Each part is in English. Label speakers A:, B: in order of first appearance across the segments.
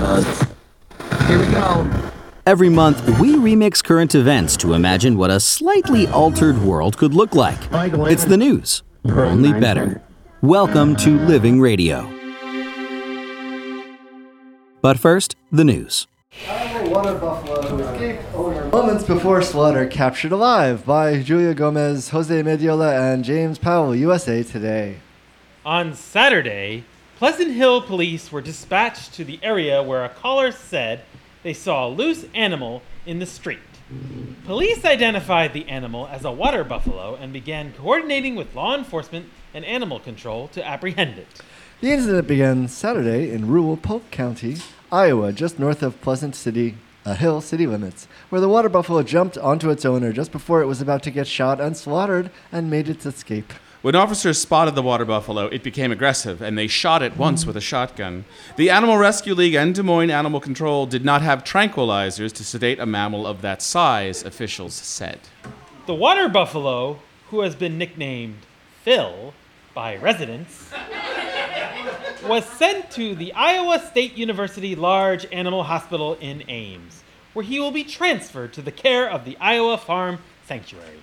A: Here we go.
B: Every month, we remix current events to imagine what a slightly altered world could look like. It's the news, only better. Welcome to Living Radio. But first, the news.
C: Iowa water buffalo who escaped owner moments before slaughter captured alive by Julia Gomez, Jose Mediola, and James Powell, USA Today.
D: On Saturday, Pleasant Hill police were dispatched to the area where a caller said they saw a loose animal in the street. Police identified the animal as a water buffalo and began coordinating with law enforcement and animal control to apprehend it.
C: The incident began Saturday in rural Polk County, Iowa, just north of Pleasant Hill city limits, where the water buffalo jumped onto its owner just before it was about to get shot and slaughtered and made its escape.
E: When officers spotted the water buffalo, it became aggressive, and they shot it once with a shotgun. The Animal Rescue League and Des Moines Animal Control did not have tranquilizers to sedate a mammal of that size, officials said.
D: The water buffalo, who has been nicknamed Phil by residents, was sent to the Iowa State University Large Animal Hospital in Ames, where he will be transferred to the care of the Iowa Farm Sanctuary.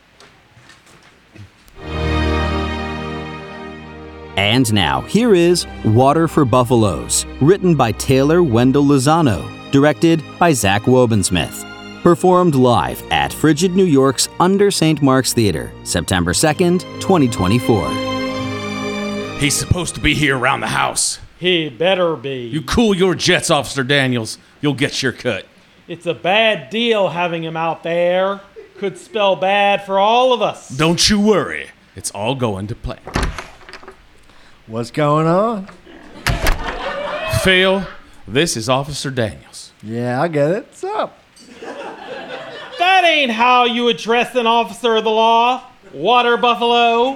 B: And now, here is Water for Buffaloes, written by Taylor Wendell Lozano, directed by Zach Wobensmith. Performed live at Frigid New York's Under St. Mark's Theater, September 2nd, 2024.
E: He's supposed to be here around the house.
D: He better be.
E: You cool your jets, Officer Daniels. You'll get your cut.
D: It's a bad deal having him out there. Could spell bad for all of us.
E: Don't you worry. It's all going to plan.
C: What's going on?
E: Phil, this is Officer Daniels.
C: Yeah, I get it. What's up?
D: That ain't how you address an officer of the law, water buffalo.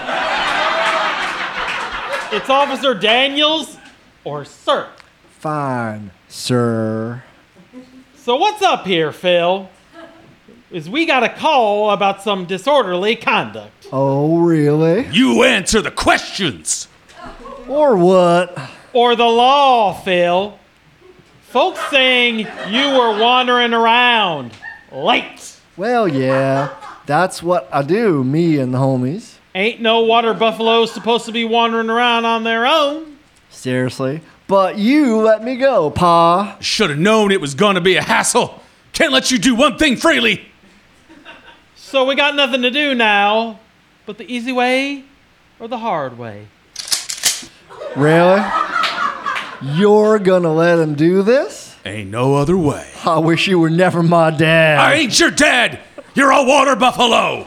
D: It's Officer Daniels or sir.
C: Fine, sir.
D: So what's up here, Phil? Is we got a call about some disorderly conduct.
C: Oh, really?
E: You answer the questions.
C: Or what?
D: Or the law, Phil. Folks saying you were wandering around late.
C: Well, yeah, that's what I do, me and the homies.
D: Ain't no water buffaloes supposed to be wandering around on their own.
C: Seriously? But you let me go, Pa.
E: Should have known it was going to be a hassle. Can't let you do one thing freely.
D: So we got nothing to do now, but the easy way or the hard way.
C: Really? You're gonna let him do this?
E: Ain't no other way.
C: I wish you were never my dad.
E: I ain't your dad. You're a water buffalo.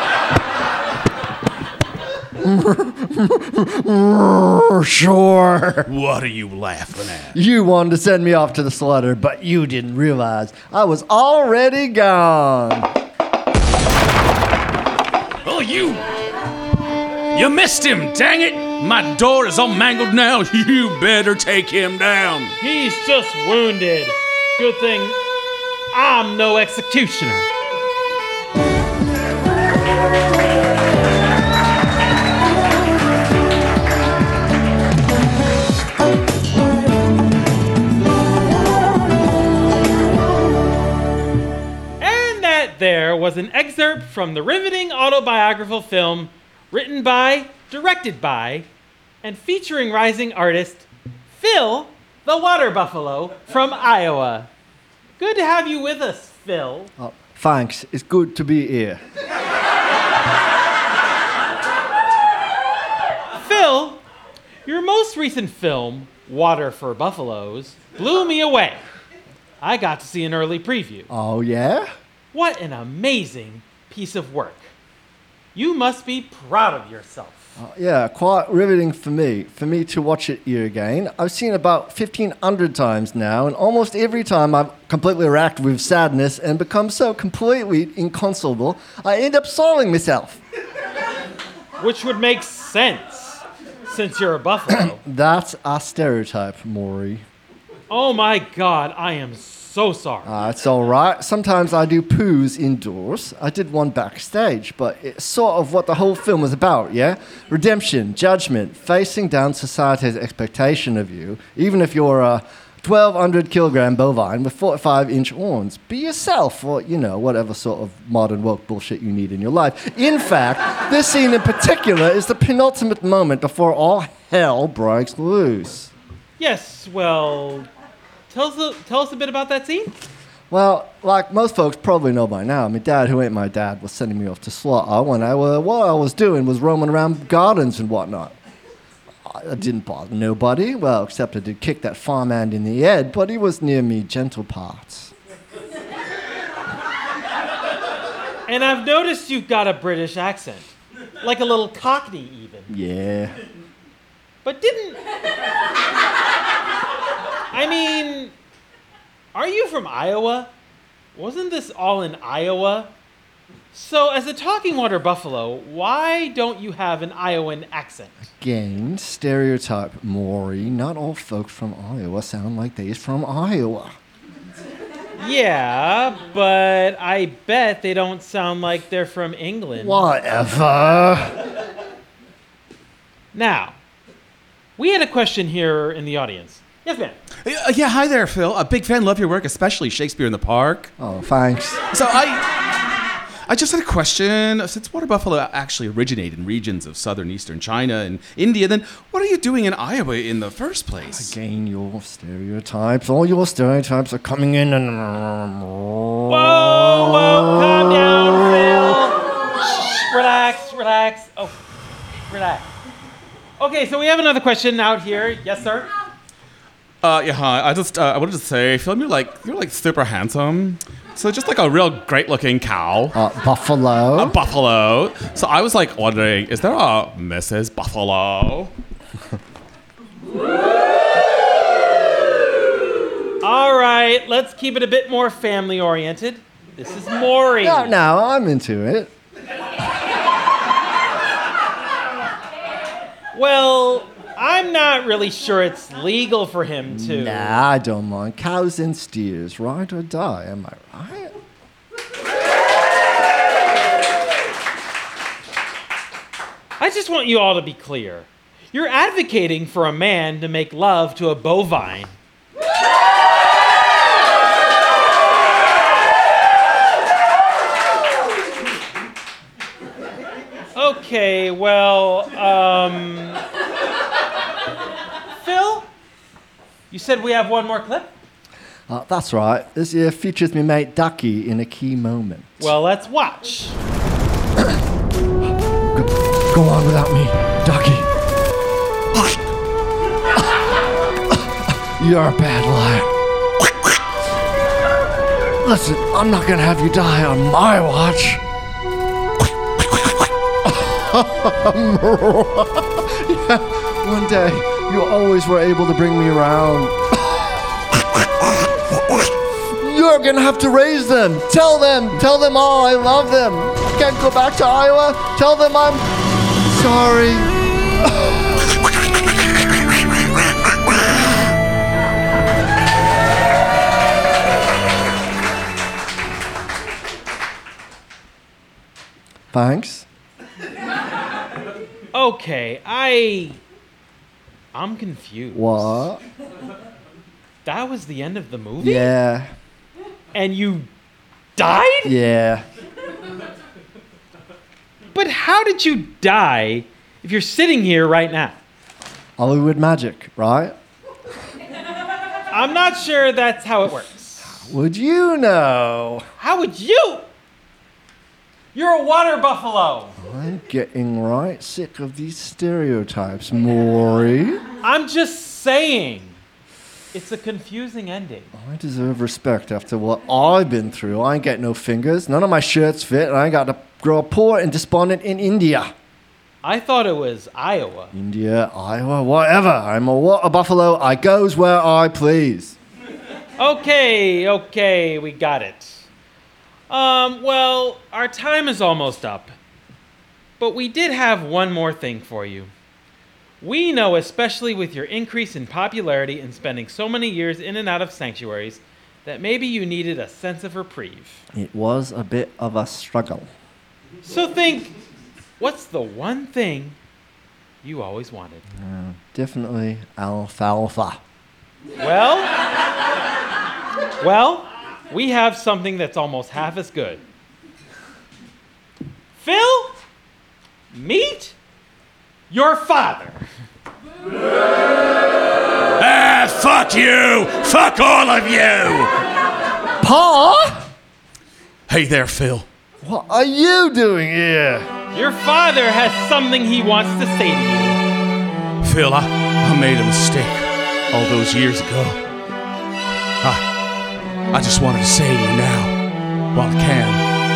C: Sure.
E: What are you laughing at?
C: You wanted to send me off to the slaughter, but you didn't realize I was already gone.
E: Oh, you missed him, dang it. My door is all mangled now. You better take him down.
D: He's just wounded. Good thing I'm no executioner. And that there was an excerpt from the riveting autobiographical film written by, directed by, and featuring rising artist Phil, the water buffalo from Iowa. Good to have you with us, Phil.
C: Oh, thanks. It's good to be here.
D: Phil, your most recent film, Water for Buffaloes, blew me away. I got to see an early preview.
C: Oh, yeah?
D: What an amazing piece of work. You must be proud of yourself.
C: Yeah, quite riveting for me to watch it here again. I've seen it about 1,500 times now, and almost every time I've completely racked with sadness and become so completely inconsolable, I end up soiling myself.
D: Which would make sense, since you're a buffalo.
C: That's a stereotype, Maury.
D: Oh my God, I am so sorry.
C: It's all right. Sometimes I do poos indoors. I did one backstage, but it's sort of what the whole film is about, yeah? Redemption, judgment, facing down society's expectation of you, even if you're 1,200 kilogram bovine with 45-inch horns. Be yourself, or, whatever sort of modern woke bullshit you need in your life. In fact, this scene in particular is the penultimate moment before all hell breaks loose.
D: Yes, well, tell us a bit about that scene.
C: Well, like most folks probably know by now, my dad, who ain't my dad, was sending me off to slaughter when what I was doing was roaming around gardens and whatnot. I didn't bother nobody, well, except I did kick that farmhand in the head, but he was near me gentle parts.
D: And I've noticed you've got a British accent, like a little Cockney even.
C: Yeah.
D: But are you from Iowa? Wasn't this all in Iowa? So, as a talking water buffalo, why don't you have an Iowan accent?
C: Again, stereotype, Maury. Not all folks from Iowa sound like they's from Iowa.
D: Yeah, but I bet they don't sound like they're from England.
C: Whatever.
D: Now, we had a question here in the audience. Yes, ma'am.
E: Yeah, hi there, Phil. A big fan, love your work, especially Shakespeare in the Park.
C: Oh, thanks.
E: So I just had a question. Since water buffalo actually originate in regions of southern eastern China and India, then what are you doing in Iowa in the first place?
C: Again, your stereotypes. All your stereotypes are coming in and...
D: Whoa, calm down, Phil. Shh, relax. Oh, relax. Okay, so we have another question out here. Yes, sir?
E: Yeah, hi. I wanted to say, Phil, you're like super handsome. So just like a real great-looking cow.
C: Buffalo.
E: A buffalo. So I was like wondering, is there a Mrs. Buffalo?
D: All right, let's keep it a bit more family-oriented. This is Maury.
C: No, I'm into it.
D: Well, I'm not really sure it's legal for him to.
C: Nah, I don't mind. Cows and steers, ride or die, am I right?
D: I just want you all to be clear. You're advocating for a man to make love to a bovine. Okay, well, Phil, you said we have one more clip?
C: That's right. This here features me mate Ducky in a key moment.
D: Well, let's watch.
C: Go on without me, Ducky. You're a bad liar. Listen, I'm not gonna have you die on my watch. Yeah, one day, you always were able to bring me around. You're gonna have to raise them. Tell them all I love them. I can't go back to Iowa. Tell them I'm sorry. Thanks.
D: Okay, I'm confused.
C: What?
D: That was the end of the movie?
C: Yeah.
D: And you died?
C: Yeah.
D: But how did you die if you're sitting here right now?
C: Hollywood magic, right?
D: I'm not sure that's how it works.
C: Would you know?
D: How would you? You're a water buffalo.
C: I'm getting right sick of these stereotypes, Maury.
D: I'm just saying. It's a confusing ending.
C: I deserve respect after what I've been through. I ain't got no fingers. None of my shirts fit, and I got to grow up poor and despondent in India.
D: I thought it was Iowa.
C: India, Iowa, whatever. I'm a water buffalo. I goes where I please.
D: Okay, we got it. Well, our time is almost up. But we did have one more thing for you. We know, especially with your increase in popularity and spending so many years in and out of sanctuaries, that maybe you needed a sense of reprieve.
C: It was a bit of a struggle.
D: So think, what's the one thing you always wanted?
C: Definitely alfalfa.
D: Well, we have something that's almost half as good. Phil, meet your father.
E: Fuck you! Fuck all of you!
C: Pa?
E: Hey there, Phil.
C: What are you doing here?
D: Your father has something he wants to say to you.
E: Phil, I made a mistake all those years ago. I just wanted to say to you now, while I can.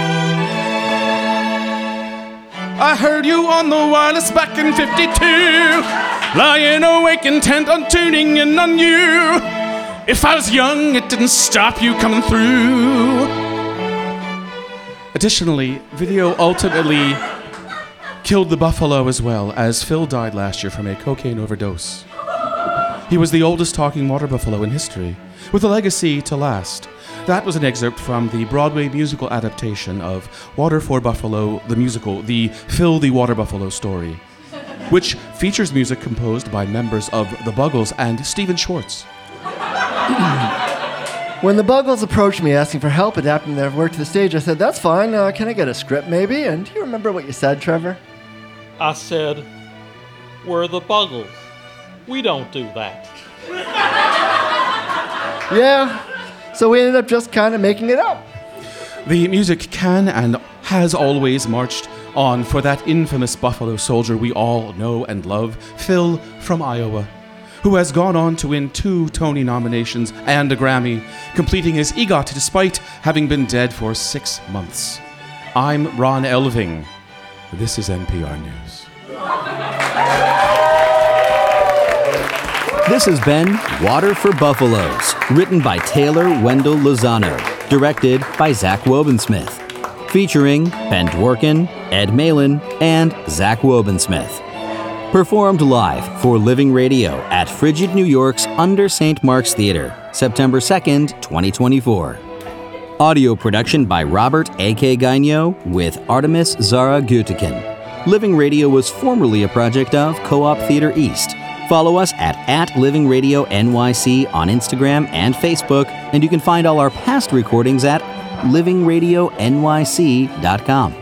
E: I heard you on the wireless back in '52, lying awake intent on tuning in on you. If I was young, it didn't stop you coming through. Additionally, video ultimately killed the buffalo as well, as Phil died last year from a cocaine overdose. He was the oldest talking water buffalo in history, with a legacy to last. That was an excerpt from the Broadway musical adaptation of Water for Buffalo, the musical, the Phil the Water Buffalo story, which features music composed by members of the Buggles and Stephen Schwartz.
C: When the Buggles approached me asking for help adapting their work to the stage, I said, that's fine. Can I get a script maybe? And do you remember what you said, Trevor?
A: I said, we're the Buggles. We don't do that.
C: Yeah. So we ended up just kind of making it up.
E: The music can and has always marched on for that infamous Buffalo Soldier we all know and love, Phil from Iowa, who has gone on to win 2 Tony nominations and a Grammy, completing his EGOT despite having been dead for 6 months. I'm Ron Elving. This is NPR News.
B: This has been Water for Buffaloes, written by Taylor Wendell Lozano, directed by Zach Wobensmith, featuring Ben Dworkin, Ed Malin, and Zach Wobensmith. Performed live for Living Radio at Frigid New York's Under St. Mark's Theater, September 2nd, 2024. Audio production by Robert A.K. Gaino with Artemis Zara Gutikin. Living Radio was formerly a project of Co-op Theater East. Follow us at Living Radio NYC on Instagram and Facebook, and you can find all our past recordings at livingradionyc.com.